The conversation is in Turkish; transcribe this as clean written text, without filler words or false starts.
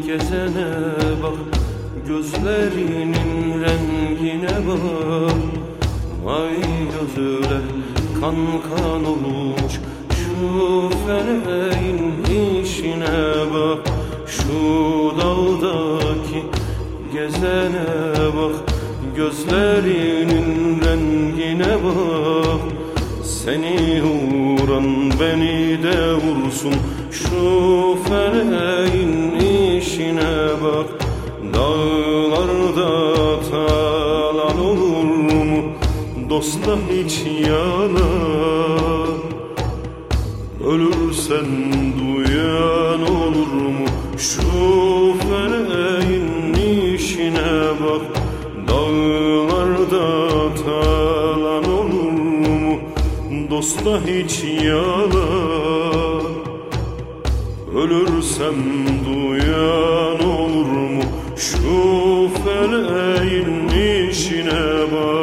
gezene bak, gözlerinin rengine bak. Ay gözüyle kan kan olmuş şu feleğin işine bak. Şu dağdaki gezene bak, gözlerinin rengine bak. Seni vuran beni de vursun, şu feleğin işine bak. Dağlarda talan olur mu, dosta hiç yalan? Ölürsen duyan olur mu, şu feleğin işine bak. Dağlarda talan olur mu, dosta hiç yalan? Ölürsem duyan olur mu, şu feleğin işine bak.